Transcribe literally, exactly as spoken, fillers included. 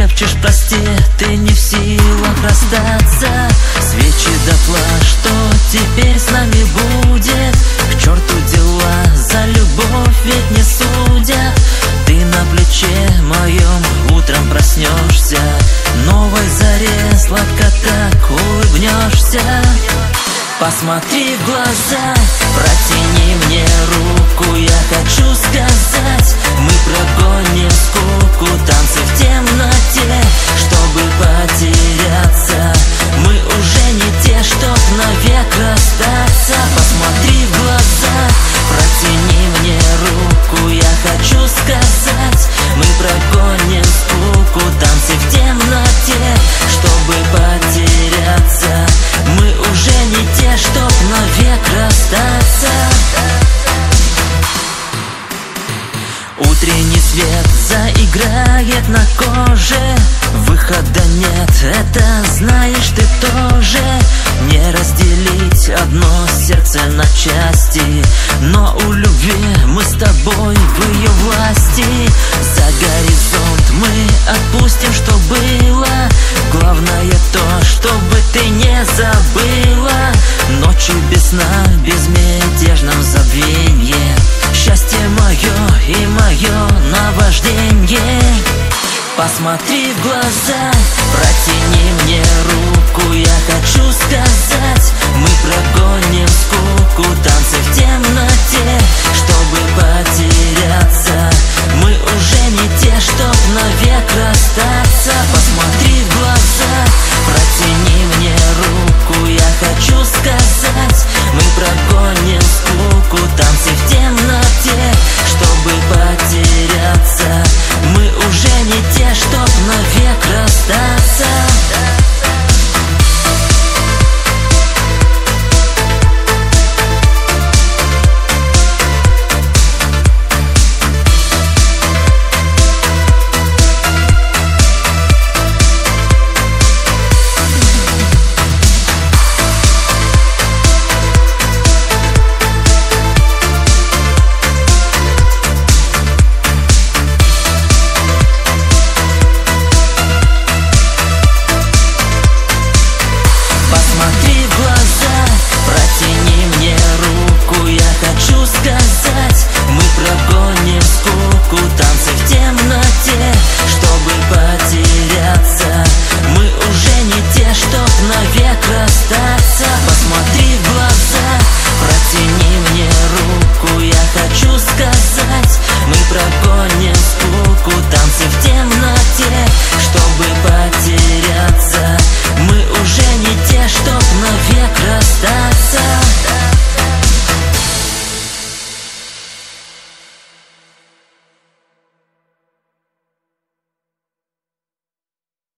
шепчешь прости, ты не в силах расстаться. Свечи дотла, что теперь с нами будет? К черту дела, за любовь ведь не судят. Ты на плече моем утром проснешься, новой заре сладко так улыбнешься. Посмотри в глаза, протяни мне руку, я хочу сказать, мы прогоним скуку, танцы в темноте, чтобы потеряться. Мы уже не те, чтоб навек расстаться. Посмотри в глаза, протяни мне руку, я хочу сказать, мы прогоним скуку, танцы в темноте, чтобы потеряться. Мы уже не те, чтоб навек расстаться. Утренний свет заиграет на коже, выхода нет, это знаешь ты тоже. Не разделить одно сердце на части, но у любви мы с тобой в ее власти. За горизонт мы отпустим, что было, главное то, чтобы ты не забыла. Ночью без сна, в безмятежном забвенье, счастье мое и мое наважденье. Посмотри в глаза, протяни мне руку, я хочу сказать, мы прогоним скуку, танцы в темноте, чтобы потеряться. Мы уже не те, чтоб навек расстаться. Посмотри в глаза, протяни мне руку, я хочу сказать, мы прогоним скуку, танцы в темноте, чтобы потеряться. Мы уже не те, чтоб навек расстаться.